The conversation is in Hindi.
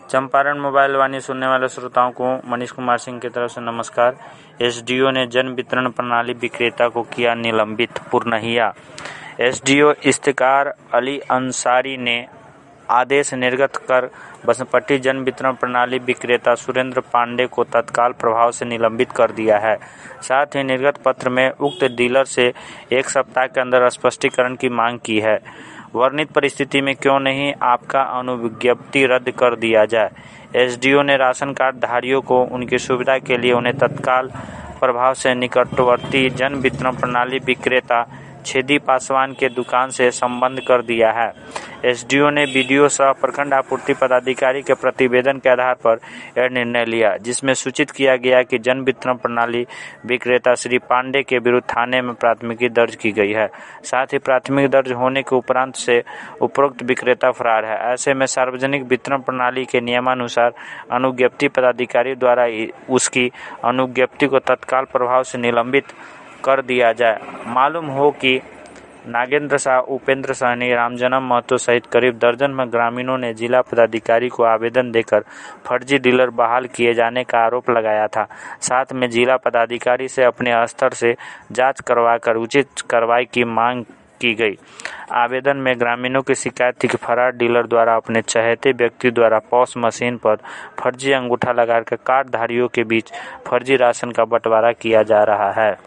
चंपारण मोबाइल वाणी सुनने वाले श्रोताओं को मनीष कुमार सिंह की तरफ से नमस्कार। एसडीओ ने जन वितरण प्रणाली विक्रेता को किया निलंबित। पूर्णहिया एसडीओ इफ्तिकार अली अंसारी ने आदेश निर्गत कर बसंपट्टी जन वितरण प्रणाली विक्रेता सुरेंद्र पांडे को तत्काल प्रभाव से निलंबित कर दिया है। साथ ही निर्गत पत्र में उक्त डीलर से 1 सप्ताह के अंदर स्पष्टीकरण की मांग की है। वर्णित परिस्थिति में क्यों नहीं आपका अनुज्ञप्ति रद्द कर दिया जाए। एसडीओ ने राशन कार्ड धारियों को उनकी सुविधा के लिए उन्हें तत्काल प्रभाव से निकटवर्ती जन वितरण प्रणाली विक्रेता छेदी पासवान के दुकान से संबंध कर दिया है। एसडीओ ने बीडीओ सह प्रखंड आपूर्ति पदाधिकारी के प्रतिवेदन के आधार पर यह निर्णय लिया, जिसमें सूचित किया गया कि जन वितरण प्रणाली विक्रेता श्री पांडे के विरुद्ध थाने में प्राथमिकी दर्ज की गई है। साथ ही प्राथमिकी दर्ज होने के उपरांत से उपरोक्त विक्रेता फरार है। ऐसे में सार्वजनिक वितरण प्रणाली के नियमानुसार अनुज्ञप्ति पदाधिकारी द्वारा उसकी अनुज्ञप्ति को तत्काल प्रभाव से निलंबित कर दिया जाए। मालूम हो कि नागेंद्र शाह, उपेंद्र सहनी, रामजन्म महतो सहित करीब दर्जन में ग्रामीणों ने जिला पदाधिकारी को आवेदन देकर फर्जी डीलर बहाल किए जाने का आरोप लगाया था। साथ में जिला पदाधिकारी से अपने स्तर से जांच करवाकर उचित कार्रवाई की मांग की गई। आवेदन में ग्रामीणों की शिकायत थी कि फरार डीलर द्वारा अपने चहेते व्यक्ति द्वारा पॉस मशीन पर फर्जी अंगूठा लगाकर कार्ड धारियों के बीच फर्जी राशन का बंटवारा किया जा रहा है।